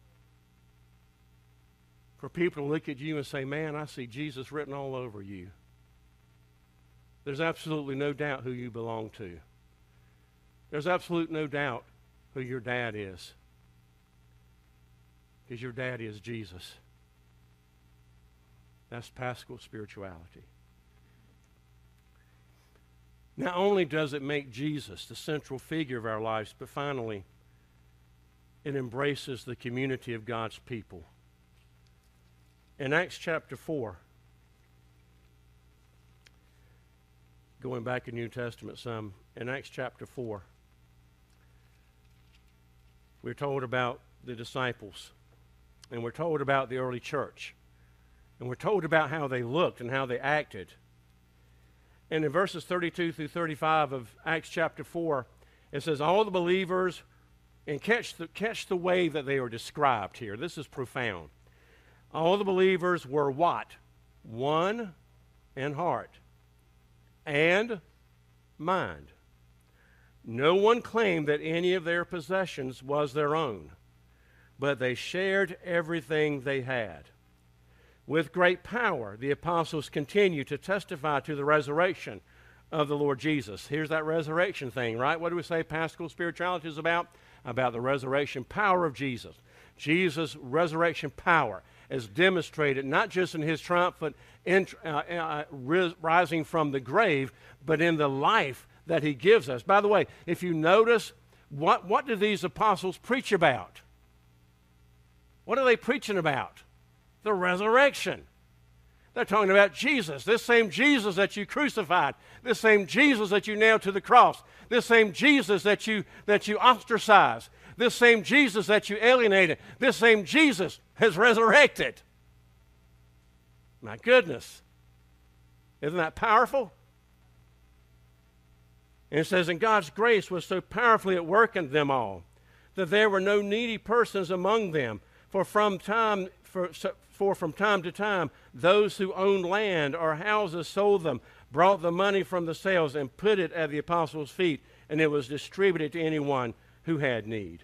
For people to look at you and say, man, I see Jesus written all over you. There's absolutely no doubt who you belong to. There's absolute no doubt who your dad is. Because your daddy is Jesus. That's Paschal spirituality. Not only does it make Jesus the central figure of our lives, but finally, it embraces the community of God's people. In Acts chapter four, going back in New Testament some, in Acts chapter four, we're told about the disciples. And we're told about the early church. And we're told about how they looked and how they acted. And in verses thirty-two through thirty-five of Acts chapter four, it says, all the believers, and catch the, catch the way that they are described here. This is profound. All the believers were what? One in heart and mind. No one claimed that any of their possessions was their own, but they shared everything they had. With great power, the apostles continued to testify to the resurrection of the Lord Jesus. Here's that resurrection thing, right? What do we say Paschal spirituality is about? About the resurrection power of Jesus. Jesus' resurrection power is demonstrated not just in his triumphant in, uh, uh, rising from the grave, but in the life that he gives us. By the way, if you notice, what, what do these apostles preach about? What are they preaching about? The resurrection. They're talking about Jesus, this same Jesus that you crucified, this same Jesus that you nailed to the cross, this same Jesus that you, that you ostracized, this same Jesus that you alienated, this same Jesus has resurrected. My goodness. Isn't that powerful? And it says, and God's grace was so powerfully at work in them all, that there were no needy persons among them. For from time, for, for from time to time, those who owned land or houses sold them, brought the money from the sales, and put it at the apostles' feet, and it was distributed to anyone who had need.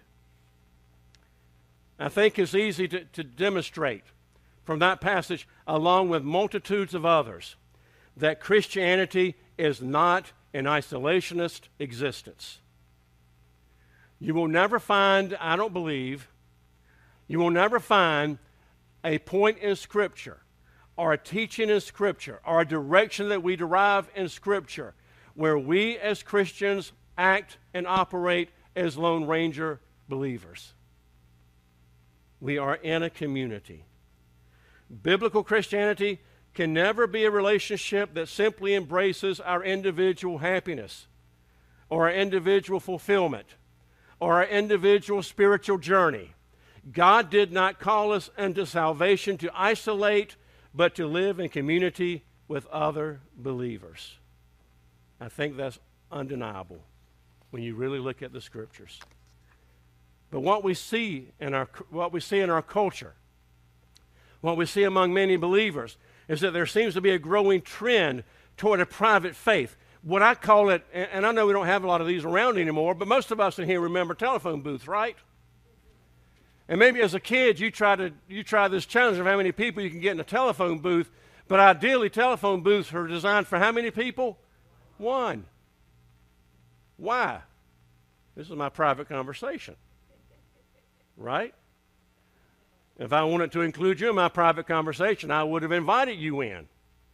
I think it's easy to, to demonstrate from that passage, along with multitudes of others, that Christianity is not an isolationist existence. You will never find, I don't believe, you will never find a point in Scripture or a teaching in Scripture or a direction that we derive in Scripture where we as Christians act and operate as Lone Ranger believers. We are in a community. Biblical Christianity can never be a relationship that simply embraces our individual happiness or our individual fulfillment or our individual spiritual journey. God did not call us unto salvation to isolate, but to live in community with other believers. I think that's undeniable when you really look at the Scriptures. But what we see in our, what we see in our culture, what we see among many believers, is that there seems to be a growing trend toward a private faith. What I call it, and I know we don't have a lot of these around anymore, but most of us in here remember telephone booths, right? And maybe as a kid, you try to you try this challenge of how many people you can get in a telephone booth, but ideally telephone booths are designed for how many people? One. Why? This is my private conversation, right? If I wanted to include you in my private conversation, I would have invited you in.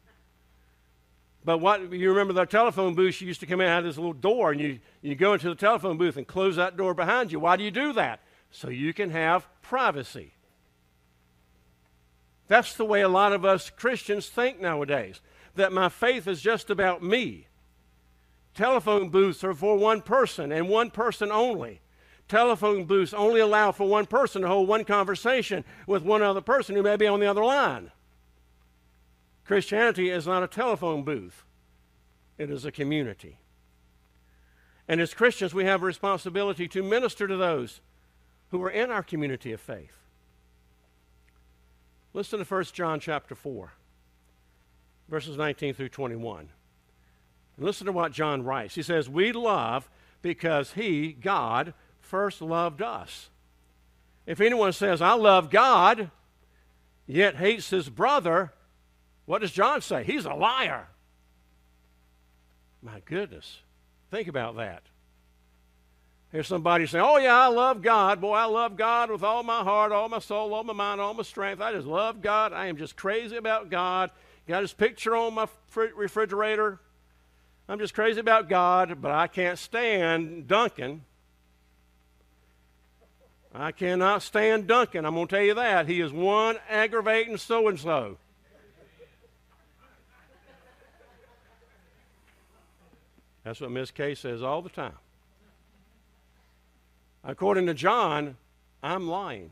But what you remember the telephone booth, you used to come in and have this little door, and you, you go into the telephone booth and close that door behind you. Why do you do that? So you can have privacy. That's the way a lot of us Christians think nowadays, that my faith is just about me. Telephone booths are for one person and one person only. Telephone booths only allow for one person to hold one conversation with one other person who may be on the other line. Christianity is not a telephone booth. It is a community. And as Christians, we have a responsibility to minister to those who are in our community of faith. Listen to First John chapter four, verses nineteen through twenty-one. And listen to what John writes. He says, "We love because he, God, first loved us. If anyone says, 'I love God,' yet hates his brother," what does John say? He's a liar. My goodness. Think about that. Here's somebody saying, "Oh yeah, I love God. Boy, I love God with all my heart, all my soul, all my mind, all my strength. I just love God. I am just crazy about God. Got his picture on my fr- refrigerator. I'm just crazy about God, but I can't stand Duncan. I cannot stand Duncan. I'm going to tell you that. He is one aggravating so-and-so." That's what Miss Kay says all the time. According to John, I'm lying.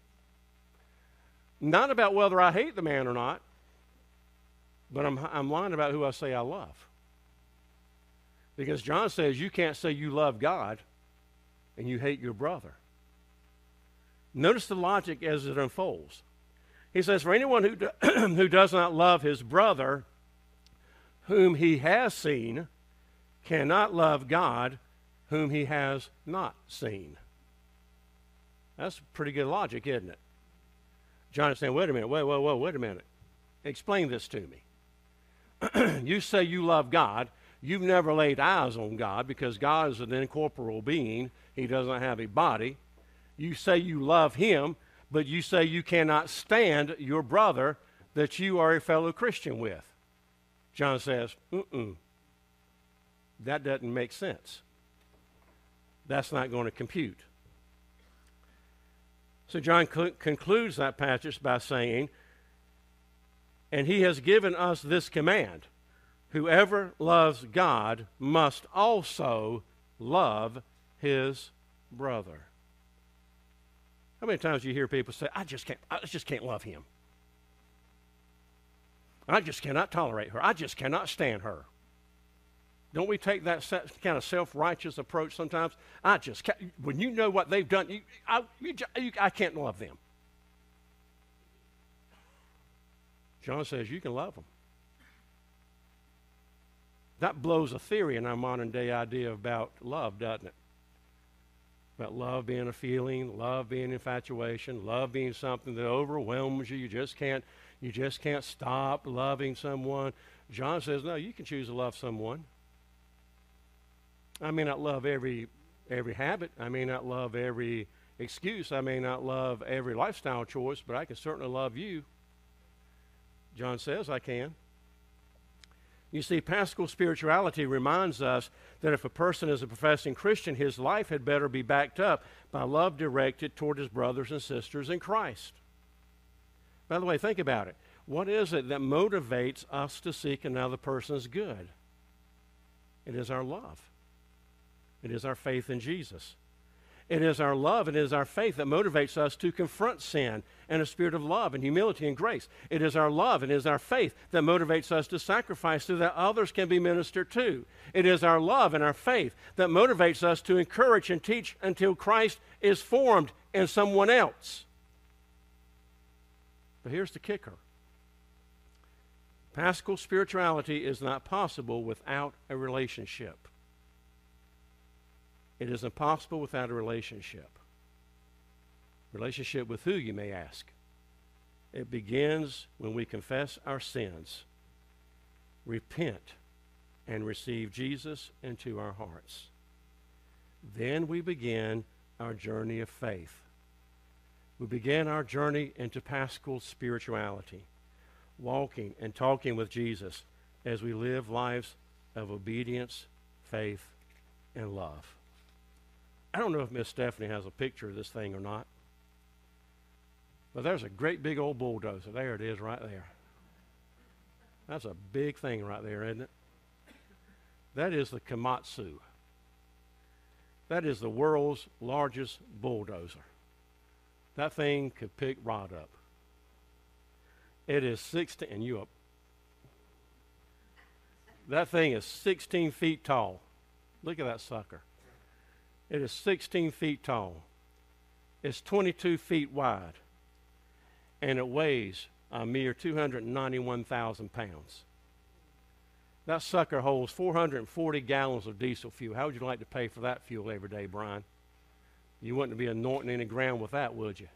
Not about whether I hate the man or not, but I'm, I'm lying about who I say I love. Because John says you can't say you love God and you hate your brother. Notice the logic as it unfolds. He says, "For anyone who, do, who does not love his brother, whom he has seen, cannot love God, whom he has not seen." That's pretty good logic, isn't it? John is saying, wait a minute, wait, wait, wait, wait a minute. Explain this to me. You say you love God. You've never laid eyes on God because God is an incorporeal being. He doesn't have a body. You say you love him, but you say you cannot stand your brother that you are a fellow Christian with. John says, mm-mm. That doesn't make sense. That's not going to compute. So John cl- concludes that passage by saying, "And he has given us this command: whoever loves God must also love his brother." How many times do you hear people say, I just can't, I just can't love him. I just cannot tolerate her. I just cannot stand her. Don't we take that kind of self-righteous approach sometimes? I just can't, when you know what they've done, you, I, you, you, I can't love them. John says you can love them. That blows a theory in our modern day idea about love, doesn't it? About love being a feeling, love being infatuation, love being something that overwhelms you. You just can't, you just can't stop loving someone. John says, no, you can choose to love someone. I may not love every every habit. I may not love every excuse. I may not love every lifestyle choice, but I can certainly love you. John says I can. You see, Paschal spirituality reminds us that if a person is a professing Christian, his life had better be backed up by love directed toward his brothers and sisters in Christ. By the way, think about it. What is it that motivates us to seek another person's good? It is our love. It is our faith in Jesus. It is our love, it is our faith that motivates us to confront sin in a spirit of love and humility and grace. It is our love, it is our faith that motivates us to sacrifice so that others can be ministered to. It is our love and our faith that motivates us to encourage and teach until Christ is formed in someone else. But here's the kicker. Paschal spirituality is not possible without a relationship. It is impossible without a relationship. Relationship with who, you may ask? It begins when we confess our sins, repent, and receive Jesus into our hearts. Then we begin our journey of faith. We begin our journey into Paschal spirituality, walking and talking with Jesus as we live lives of obedience, faith, and love. I don't know if Miss Stephanie has a picture of this thing or not, but there's a great big old bulldozer. There it is right there. That's a big thing right there, isn't it? That is the Komatsu. That is the world's largest bulldozer. That thing could pick rod up. It is sixteen, and you up. That thing is sixteen feet tall. Look at that sucker. It is sixteen feet tall. It's twenty-two feet wide. And it weighs a mere two hundred ninety-one thousand pounds. That sucker holds four hundred forty gallons of diesel fuel. How would you like to pay for that fuel every day, Brian? You wouldn't be anointing any ground with that, would you?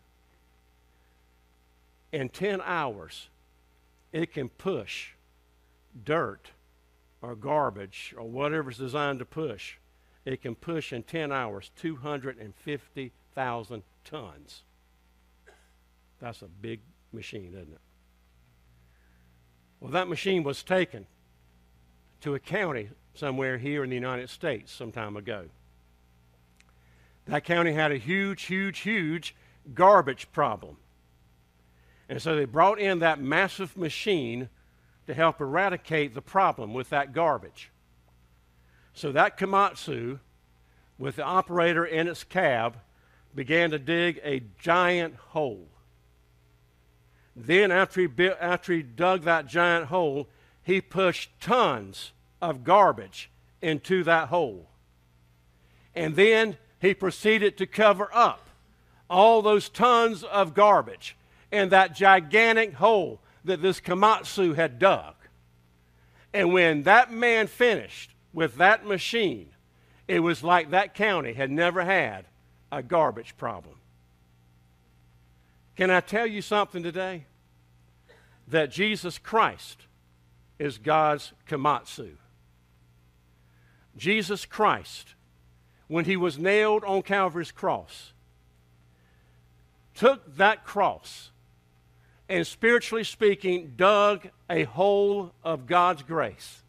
In ten hours, it can push dirt or garbage or whatever it's designed to push. It can push in ten hours two hundred fifty thousand tons. That's a big machine, isn't it? Well, that machine was taken to a county somewhere here in the United States some time ago. That county had a huge, huge, huge garbage problem. And so they brought in that massive machine to help eradicate the problem with that garbage. So that Komatsu, with the operator in its cab, began to dig a giant hole. Then after he, built, after he dug that giant hole, he pushed tons of garbage into that hole. And then he proceeded to cover up all those tons of garbage in that gigantic hole that this Komatsu had dug. And when that man finished with that machine, it was like that county had never had a garbage problem. Can I tell you something today? That Jesus Christ is God's Komatsu. Jesus Christ, when he was nailed on Calvary's cross, took that cross and, spiritually speaking, dug a hole of God's grace.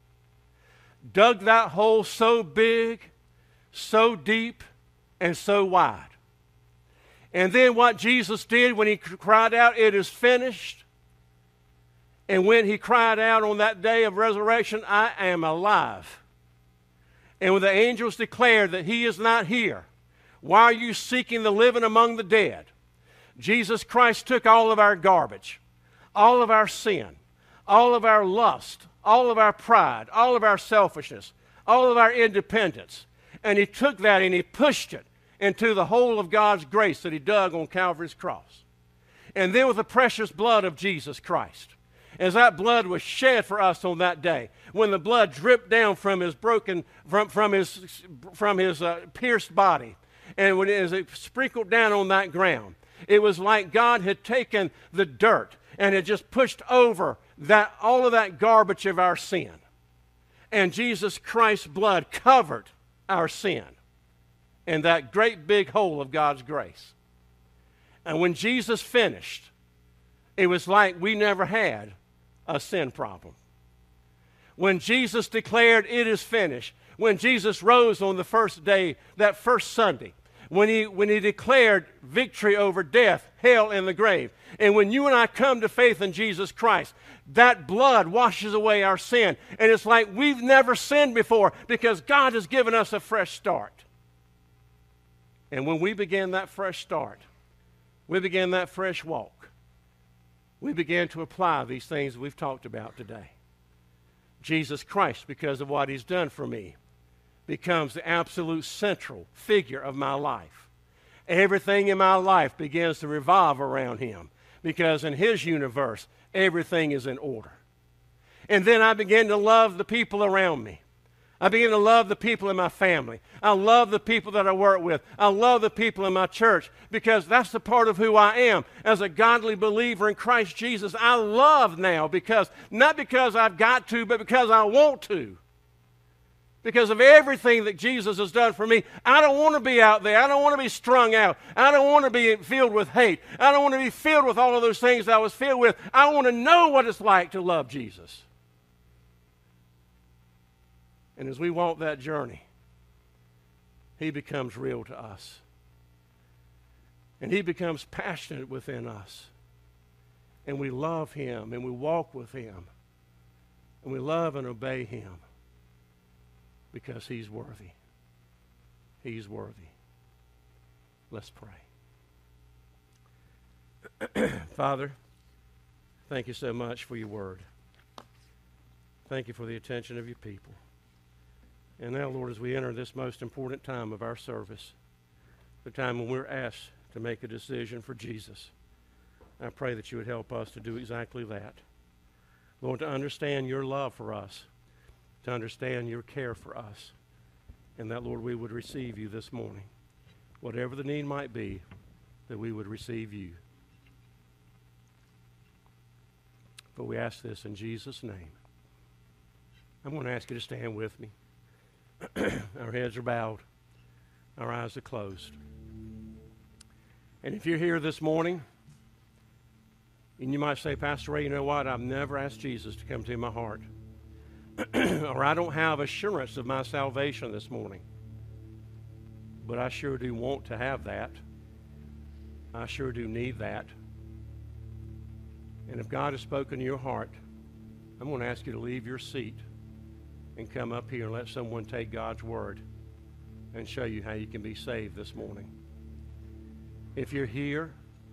Dug that hole so big, so deep, and so wide. And then what Jesus did when he cried out, "It is finished," and when he cried out on that day of resurrection, "I am alive," and when the angels declared that he is not here, why are you seeking the living among the dead? Jesus Christ took all of our garbage, all of our sin, all of our lust, all of our pride, all of our selfishness, all of our independence, and he took that and he pushed it into the hole of God's grace that he dug on Calvary's cross. And then with the precious blood of Jesus Christ, as that blood was shed for us on that day, when the blood dripped down from his broken, from, from his, from his uh, pierced body, and when it, as it sprinkled down on that ground, it was like God had taken the dirt and had just pushed over that, all of that garbage of our sin. And Jesus Christ's blood covered our sin in that great big hole of God's grace. And when Jesus finished, it was like we never had a sin problem. When Jesus declared, "It is finished," when Jesus rose on the first day, that first Sunday, when he, when he declared victory over death, hell, and the grave, and when you and I come to faith in Jesus Christ, that blood washes away our sin. And it's like we've never sinned before because God has given us a fresh start. And when we began that fresh start, we began that fresh walk, we began to apply these things we've talked about today. Jesus Christ, because of what he's done for me, becomes the absolute central figure of my life. Everything in my life begins to revolve around him because in his universe, everything is in order. And then I begin to love the people around me. I begin to love the people in my family. I love the people that I work with. I love the people in my church because that's the part of who I am. As a godly believer in Christ Jesus, I love now because, not because I've got to, but because I want to. Because of everything that Jesus has done for me, I don't want to be out there. I don't want to be strung out. I don't want to be filled with hate. I don't want to be filled with all of those things that I was filled with. I want to know what it's like to love Jesus. And as we walk that journey, he becomes real to us. And he becomes passionate within us. And we love him, and we walk with him, and we love and obey him because he's worthy. He's worthy. Let's pray. Father, thank you so much for your word. Thank you for the attention of your people. And now, Lord, as we enter this most important time of our service, the time when we're asked to make a decision for Jesus, I pray that you would help us to do exactly that. Lord, to understand your love for us, to understand your care for us, and that, Lord, we would receive you this morning. Whatever the need might be, that we would receive you. For we ask this in Jesus' name. I'm going to ask you to stand with me. Our heads are bowed. Our eyes are closed. And if you're here this morning, and you might say, Pastor Ray, you know what? I've never asked Jesus to come to my heart. Or I don't have assurance of my salvation this morning. But I sure do want to have that. I sure do need that. And if God has spoken to your heart, I'm going to ask you to leave your seat and come up here and let someone take God's word and show you how you can be saved this morning. If you're here,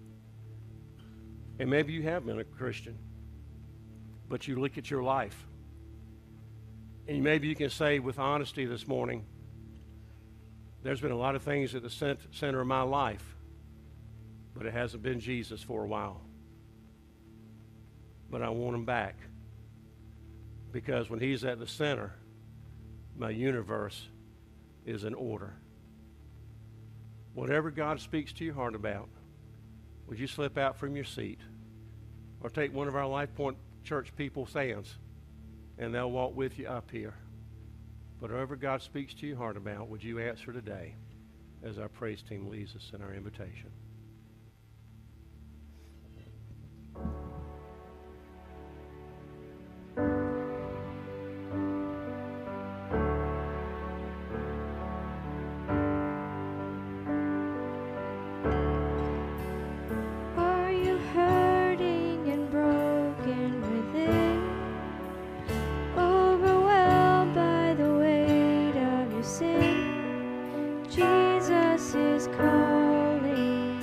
and maybe you have been a Christian, but you look at your life, and maybe you can say with honesty this morning, there's been a lot of things at the center of my life, but it hasn't been Jesus for a while. But I want him back, because when he's at the center, my universe is in order. Whatever God speaks to your heart about, would you slip out from your seat or take one of our Life Point Church people's hands, and they'll walk with you up here. Whatever God speaks to your heart about, would you answer today as our praise team leads us in our invitation? Jesus is calling.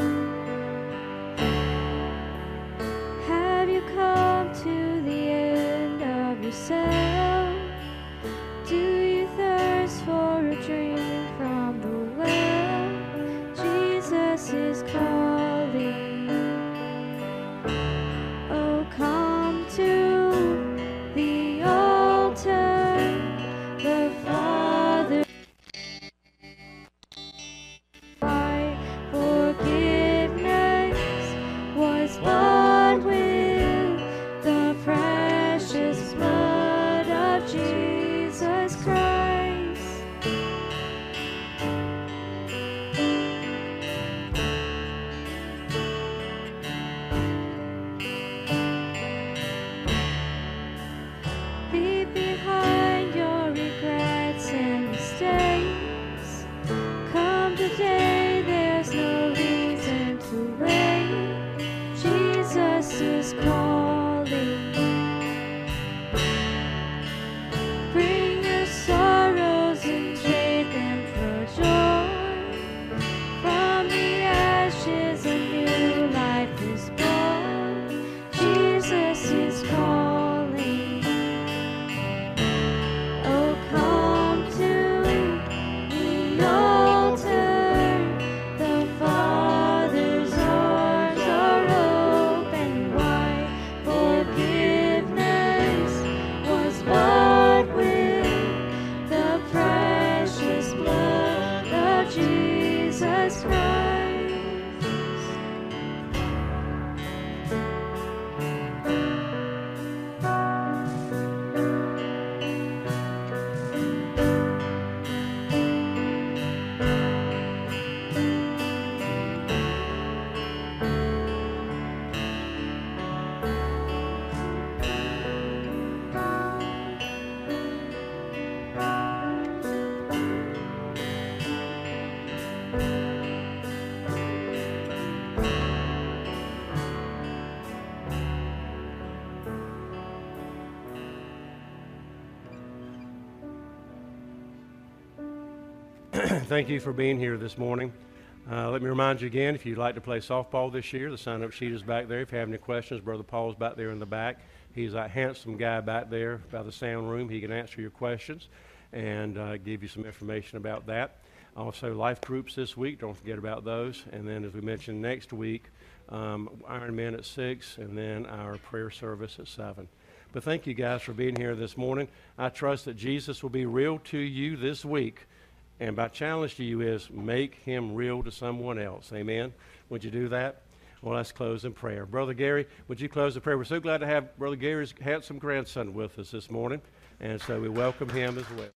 thank you for being here this morning. Uh, let me remind you again, if you'd like to play softball this year, the sign-up sheet is back there. If you have any questions, Brother Paul's back there in the back. He's that handsome guy back there by the sound room. He can answer your questions and uh, give you some information about that. Also, life groups this week. Don't forget about those. And then, as we mentioned, next week, um, Iron Man at six, and then our prayer service at seven. But thank you guys for being here this morning. I trust that Jesus will be real to you this week. And my challenge to you is make him real to someone else. Amen? Would you do that? Well, let's close in prayer. Brother Gary, would you close the prayer? We're so glad to have Brother Gary's handsome grandson with us this morning. And so we welcome him as well.